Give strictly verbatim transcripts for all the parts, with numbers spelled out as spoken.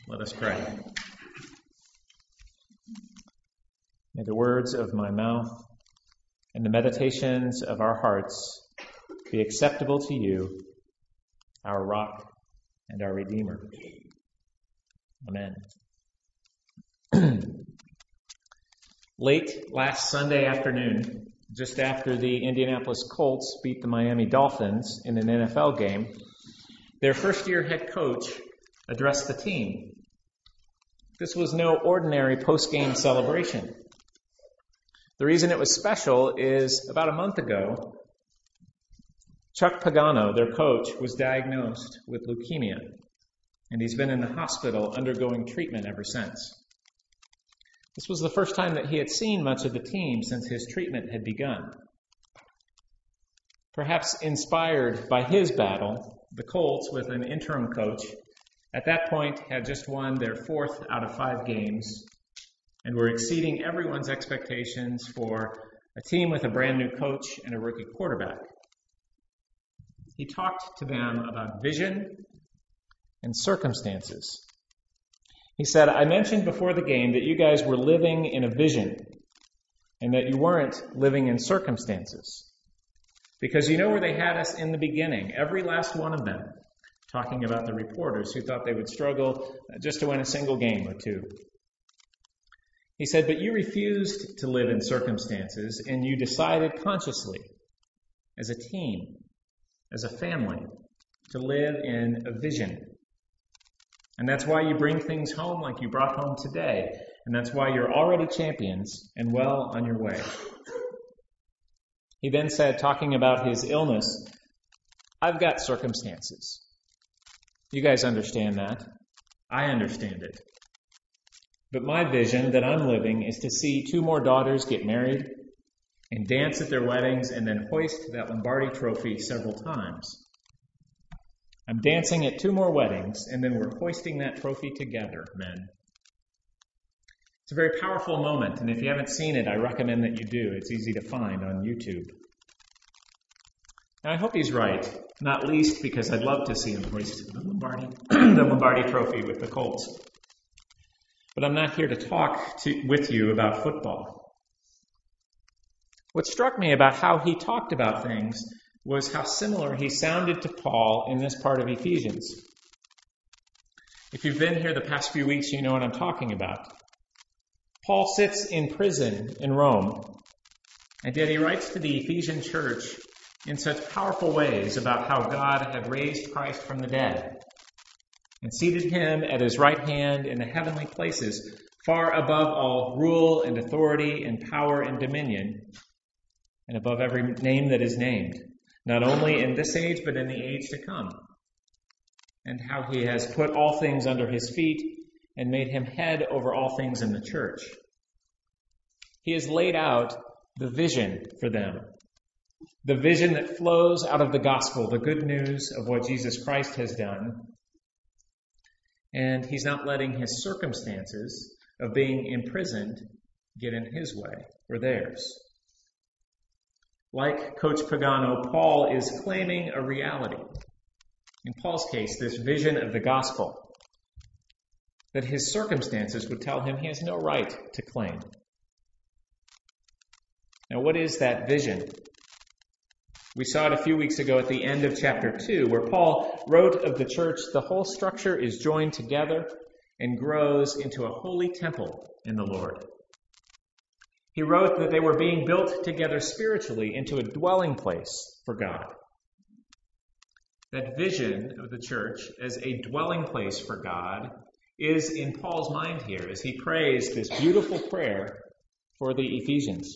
Let us pray. May the words of my mouth and the meditations of our hearts be acceptable to you, our rock and our Redeemer. Amen. Late last Sunday afternoon, just after the Indianapolis Colts beat the Miami Dolphins in an N F L game, their first-year head coach addressed the team. This was no ordinary post-game celebration. The reason it was special is about a month ago, Chuck Pagano, their coach, was diagnosed with leukemia, and he's been in the hospital undergoing treatment ever since. This was the first time that he had seen much of the team since his treatment had begun. Perhaps inspired by his battle, the Colts, with an interim coach, at that point had just won their fourth out of five games and were exceeding everyone's expectations for a team with a brand new coach and a rookie quarterback. He talked to them about vision and circumstances. He said, I mentioned before the game that you guys were living in a vision and that you weren't living in circumstances. Because you know where they had us in the beginning, every last one of them, talking about the reporters who thought they would struggle just to win a single game or two. He said, but you refused to live in circumstances, and you decided consciously, as a team, as a family, to live in a vision. And that's why you bring things home like you brought home today, and that's why you're already champions and well on your way. He then said, talking about his illness, I've got circumstances. You guys understand that. I understand it. But my vision that I'm living is to see two more daughters get married and dance at their weddings and then hoist that Lombardi trophy several times. I'm dancing at two more weddings and then we're hoisting that trophy together, men. It's a very powerful moment, and if you haven't seen it, I recommend that you do. It's easy to find on YouTube. Now, I hope he's right, not least because I'd love to see him hoist the Lombardi, the Lombardi trophy with the Colts. But I'm not here to talk to, with you about football. What struck me about how he talked about things was how similar he sounded to Paul in this part of Ephesians. If you've been here the past few weeks, you know what I'm talking about. Paul sits in prison in Rome, and yet he writes to the Ephesian church in such powerful ways about how God had raised Christ from the dead and seated him at his right hand in the heavenly places, far above all rule and authority and power and dominion, and above every name that is named, not only in this age, but in the age to come. And how he has put all things under his feet and made him head over all things in the church. He has laid out the vision for them. The vision that flows out of the gospel, the good news of what Jesus Christ has done. And he's not letting his circumstances of being imprisoned get in his way or theirs. Like Coach Pagano, Paul is claiming a reality. In Paul's case, this vision of the gospel that his circumstances would tell him he has no right to claim. Now, what is that vision? We saw it a few weeks ago at the end of chapter two, where Paul wrote of the church, the whole structure is joined together and grows into a holy temple in the Lord. He wrote that they were being built together spiritually into a dwelling place for God. That vision of the church as a dwelling place for God is in Paul's mind here as he prays this beautiful prayer for the Ephesians.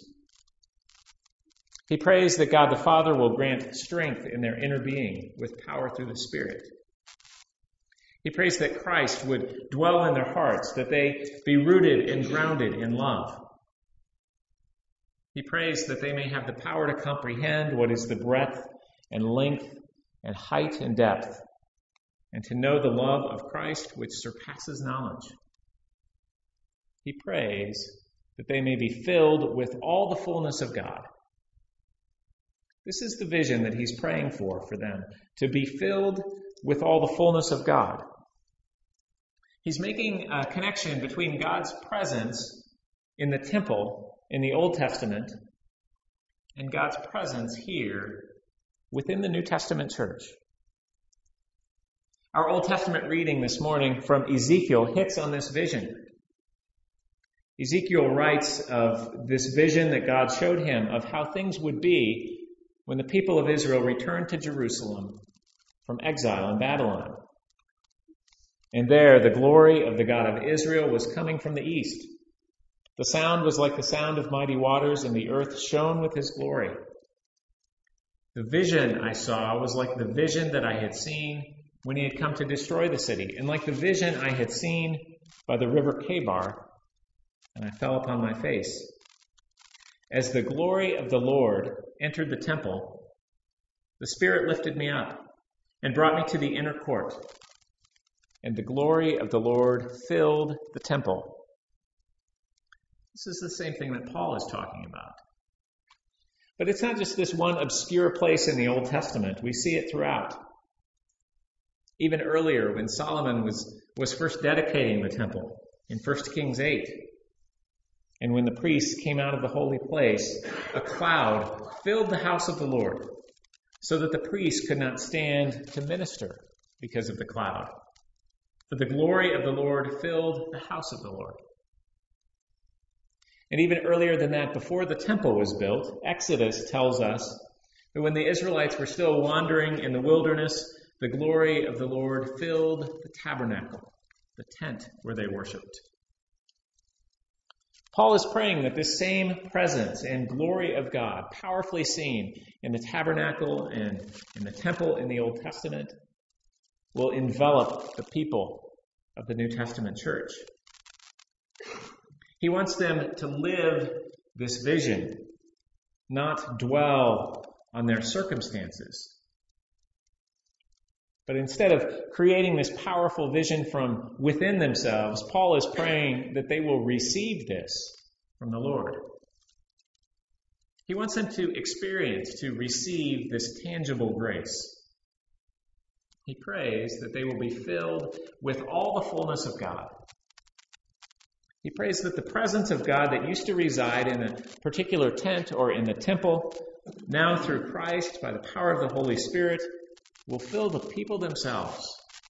He prays that God the Father will grant strength in their inner being with power through the Spirit. He prays that Christ would dwell in their hearts, that they be rooted and grounded in love. He prays that they may have the power to comprehend what is the breadth and length and height and depth, and to know the love of Christ which surpasses knowledge. He prays that they may be filled with all the fullness of God. This is the vision that he's praying for for them, to be filled with all the fullness of God. He's making a connection between God's presence in the temple in the Old Testament and God's presence here within the New Testament church. Our Old Testament reading this morning from Ezekiel hits on this vision. Ezekiel writes of this vision that God showed him of how things would be when the people of Israel returned to Jerusalem from exile in Babylon. And there, the glory of the God of Israel was coming from the east. The sound was like the sound of mighty waters, and the earth shone with his glory. The vision I saw was like the vision that I had seen when he had come to destroy the city, and like the vision I had seen by the river Chebar, and I fell upon my face. As the glory of the Lord entered the temple, the Spirit lifted me up and brought me to the inner court, and the glory of the Lord filled the temple. This is the same thing that Paul is talking about. But it's not just this one obscure place in the Old Testament. We see it throughout. Even earlier, when Solomon was, was first dedicating the temple in First Kings eight, and when the priests came out of the holy place, a cloud filled the house of the Lord, so that the priests could not stand to minister because of the cloud. For the glory of the Lord filled the house of the Lord. And even earlier than that, before the temple was built, Exodus tells us that when the Israelites were still wandering in the wilderness, the glory of the Lord filled the tabernacle, the tent where they worshipped. Paul is praying that this same presence and glory of God, powerfully seen in the tabernacle and in the temple in the Old Testament, will envelop the people of the New Testament church. He wants them to live this vision, not dwell on their circumstances. But instead of creating this powerful vision from within themselves, Paul is praying that they will receive this from the Lord. He wants them to experience, to receive this tangible grace. He prays that they will be filled with all the fullness of God. He prays that the presence of God that used to reside in a particular tent or in the temple, now through Christ, by the power of the Holy Spirit, will fill the people themselves.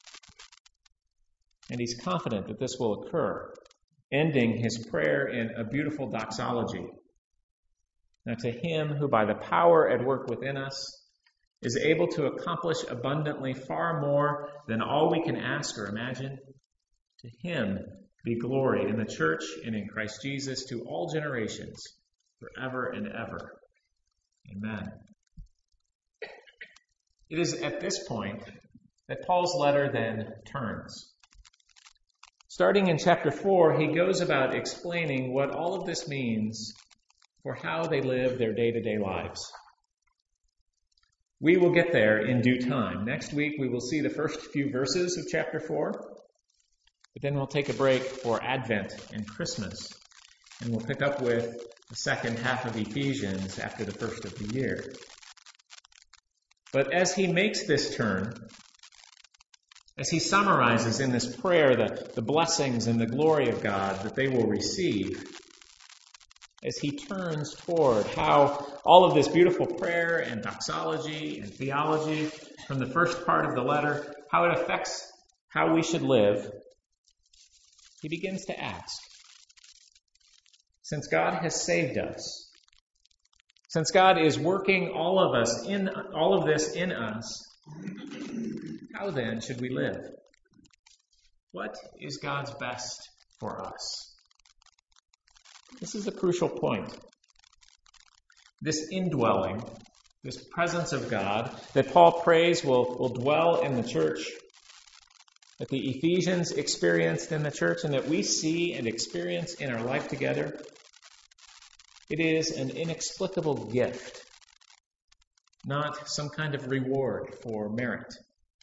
And he's confident that this will occur, ending his prayer in a beautiful doxology. Now to him who by the power at work within us is able to accomplish abundantly far more than all we can ask or imagine, to him be glory in the church and in Christ Jesus to all generations, forever and ever. Amen. It is at this point that Paul's letter then turns. Starting in chapter four, he goes about explaining what all of this means for how they live their day-to-day lives. We will get there in due time. Next week, we will see the first few verses of chapter four, but then we'll take a break for Advent and Christmas, and we'll pick up with the second half of Ephesians after the first of the year. But as he makes this turn, as he summarizes in this prayer the, the blessings and the glory of God that they will receive, as he turns toward how all of this beautiful prayer and doxology and theology from the first part of the letter, how it affects how we should live, he begins to ask, since God has saved us, since God is working all of us in all of this in us, how then should we live? What is God's best for us? This is a crucial point. This indwelling, this presence of God that Paul prays will, will dwell in the church, that the Ephesians experienced in the church, and that we see and experience in our life together, it is an inexplicable gift, not some kind of reward for merit.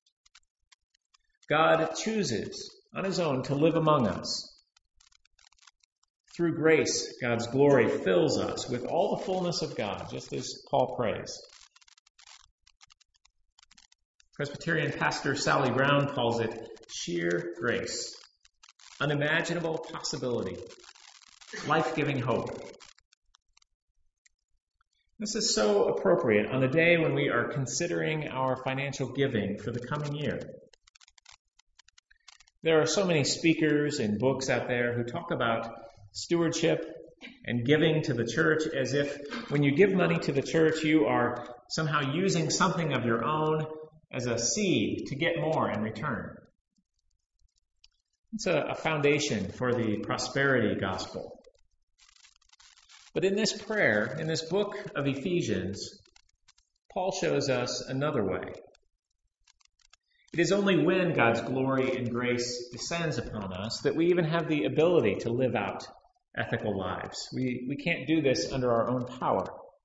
God chooses on his own to live among us. Through grace, God's glory fills us with all the fullness of God, just as Paul prays. Presbyterian pastor Sally Brown calls it sheer grace. unimaginable possibility, life-giving hope. This is so appropriate on the day when we are considering our financial giving for the coming year. There are so many speakers and books out there who talk about stewardship and giving to the church as if when you give money to the church, you are somehow using something of your own as a seed to get more in return. It's a, a foundation for the prosperity gospel. But in this prayer, in this book of Ephesians, Paul shows us another way. It is only when God's glory and grace descends upon us that we even have the ability to live out ethical lives. We, we can't do this under our own power.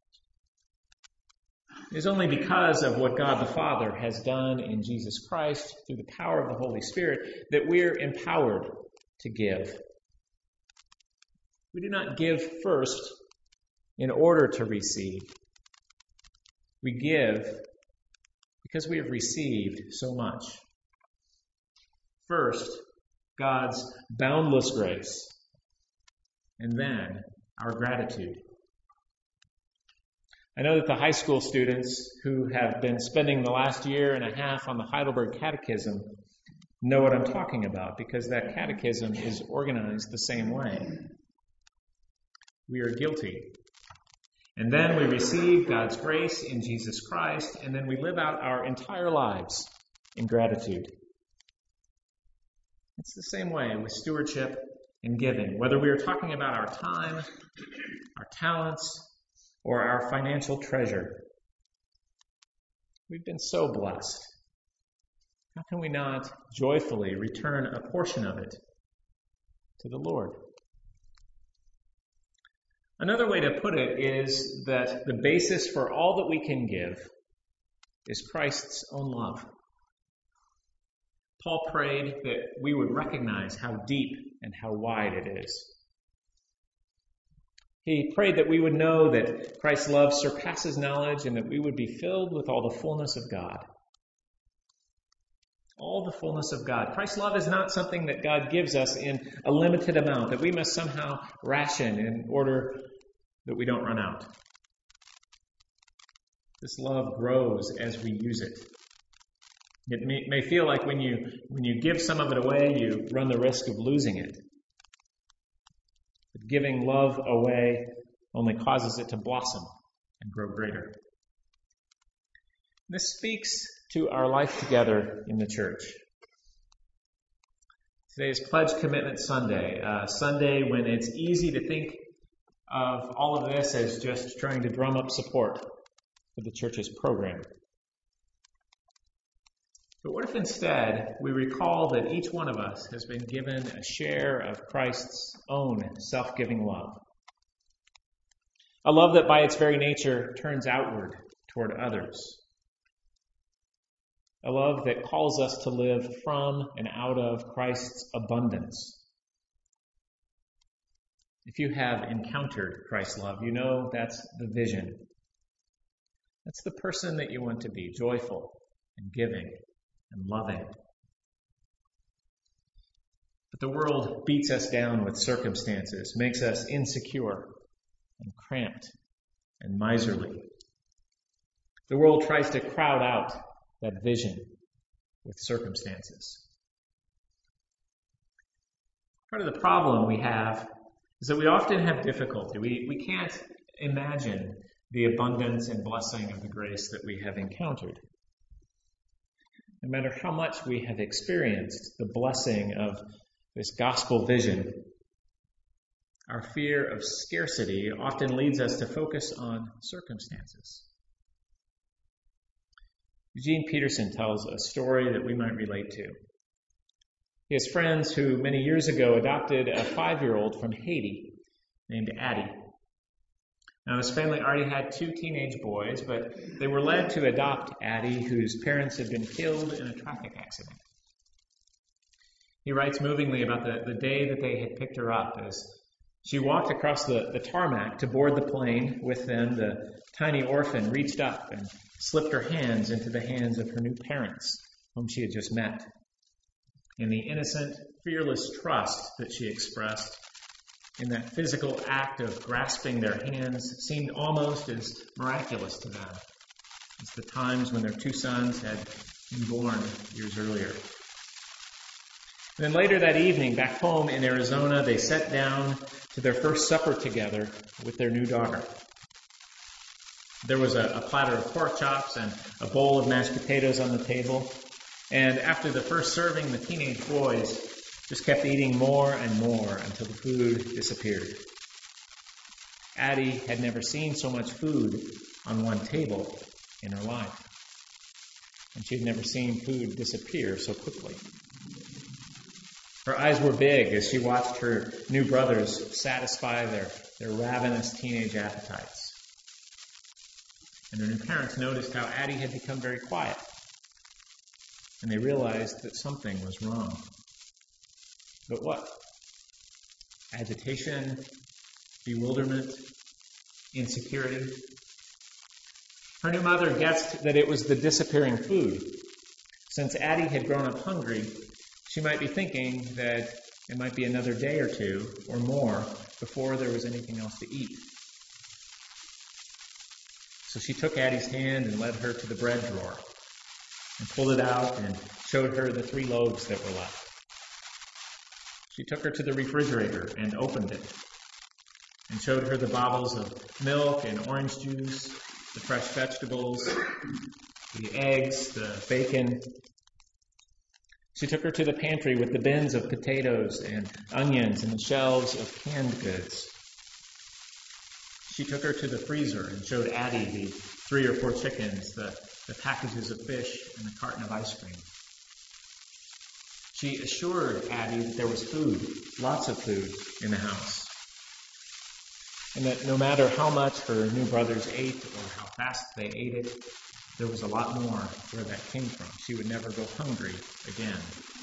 It is only because of what God the Father has done in Jesus Christ through the power of the Holy Spirit that we're empowered to give. We do not give first in order to receive. We give because we have received so much. First, God's boundless grace, and then our gratitude. I know that the high school students who have been spending the last year and a half on the Heidelberg Catechism know what I'm talking about, because that catechism is organized the same way. We are guilty. And then we receive God's grace in Jesus Christ, and then we live out our entire lives in gratitude. It's the same way with stewardship and giving, whether we are talking about our time, our talents, or our financial treasure. We've been so blessed. How can we not joyfully return a portion of it to the Lord? Another way to put it is that the basis for all that we can give is Christ's own love. Paul prayed that we would recognize how deep and how wide it is. He prayed that we would know that Christ's love surpasses knowledge and that we would be filled with all the fullness of God. All the fullness of God. Christ's love is not something that God gives us in a limited amount, that we must somehow ration in order that we don't run out. This love grows as we use it. It may, may feel like when you when you give some of it away, you run the risk of losing it. But giving love away only causes it to blossom and grow greater. This speaks to our life together in the church. Today is Pledge Commitment Sunday, a Sunday when it's easy to think of all of this as just trying to drum up support for the church's program. But what if instead we recall that each one of us has been given a share of Christ's own self-giving love? A love that by its very nature turns outward toward others. A love that calls us to live from and out of Christ's abundance. If you have encountered Christ's love, you know that's the vision. That's the person that you want to be, joyful and giving and loving. But the world beats us down with circumstances, makes us insecure and cramped and miserly. The world tries to crowd out that vision with circumstances. Part of the problem we have is that we often have difficulty. We, we can't imagine the abundance and blessing of the grace that we have encountered. No matter how much we have experienced the blessing of this gospel vision, our fear of scarcity often leads us to focus on circumstances. Eugene Peterson tells a story that we might relate to. He has friends who many years ago adopted a five-year-old from Haiti named Addie. Now, this family already had two teenage boys, but they were led to adopt Addie, whose parents had been killed in a traffic accident. He writes movingly about the, the day that they had picked her up. As she walked across the, the tarmac to board the plane with them, the tiny orphan reached up and slipped her hands into the hands of her new parents, whom she had just met. in the innocent, fearless trust that she expressed in that physical act of grasping their hands seemed almost as miraculous to them as the times when their two sons had been born years earlier. And then later that evening, back home in Arizona, they sat down to their first supper together with their new daughter. There was a, a platter of pork chops and a bowl of mashed potatoes on the table. And after the first serving, the teenage boys just kept eating more and more until the food disappeared. Addie had never seen so much food on one table in her life. And she had never seen food disappear so quickly. Her eyes were big as she watched her new brothers satisfy their, their ravenous teenage appetites. And her new parents noticed how Addie had become very quiet. And they realized that something was wrong. But what? Agitation, bewilderment, insecurity. Her new mother guessed that it was the disappearing food. Since Addie had grown up hungry, she might be thinking that it might be another day or two or more before there was anything else to eat. So she took Addie's hand and led her to the bread drawer and pulled it out and showed her the three loaves that were left. She took her to the refrigerator and opened it and showed her the bottles of milk and orange juice, the fresh vegetables, the eggs, the bacon. She took her to the pantry with the bins of potatoes and onions and the shelves of canned goods. She took her to the freezer and showed Addie the three or four chickens, the, the packages of fish, and the carton of ice cream. She assured Addie that there was food, lots of food, in the house. And that no matter how much her new brothers ate or how fast they ate it, there was a lot more where that came from. She would never go hungry again.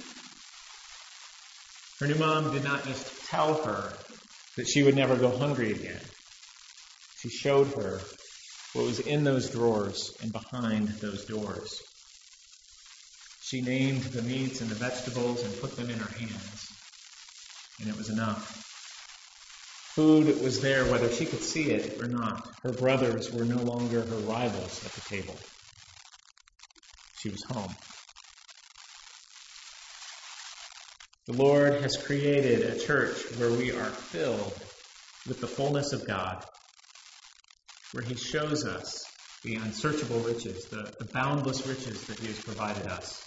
Her new mom did not just tell her that she would never go hungry again. She showed her what was in those drawers and behind those doors. She named the meats and the vegetables and put them in her hands. And it was enough. Food was there whether she could see it or not. Her brothers were no longer her rivals at the table. She was home. The Lord has created a church where we are filled with the fullness of God, where He shows us the unsearchable riches, the, the boundless riches that He has provided us.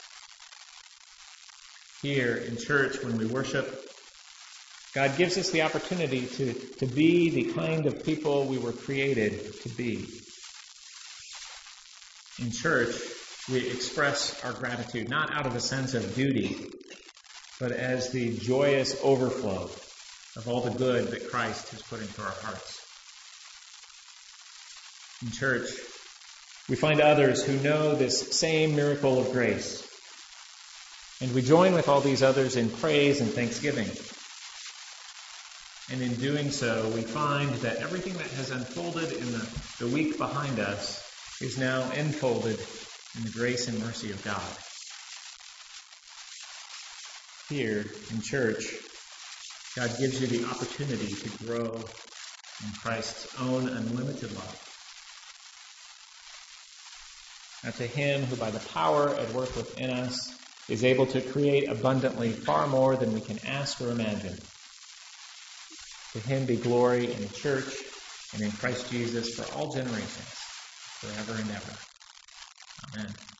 Here in church, when we worship, God gives us the opportunity to, to be the kind of people we were created to be. In church, we express our gratitude not out of a sense of duty, but as the joyous overflow of all the good that Christ has put into our hearts. In church, we find others who know this same miracle of grace, and we join with all these others in praise and thanksgiving. And in doing so, we find that everything that has unfolded in the, the week behind us is now enfolded in the grace and mercy of God. Here in church, God gives you the opportunity to grow in Christ's own unlimited love. Now to Him who by the power at work within us is able to create abundantly far more than we can ask or imagine. To Him be glory in the church and in Christ Jesus for all generations, forever and ever. Amen.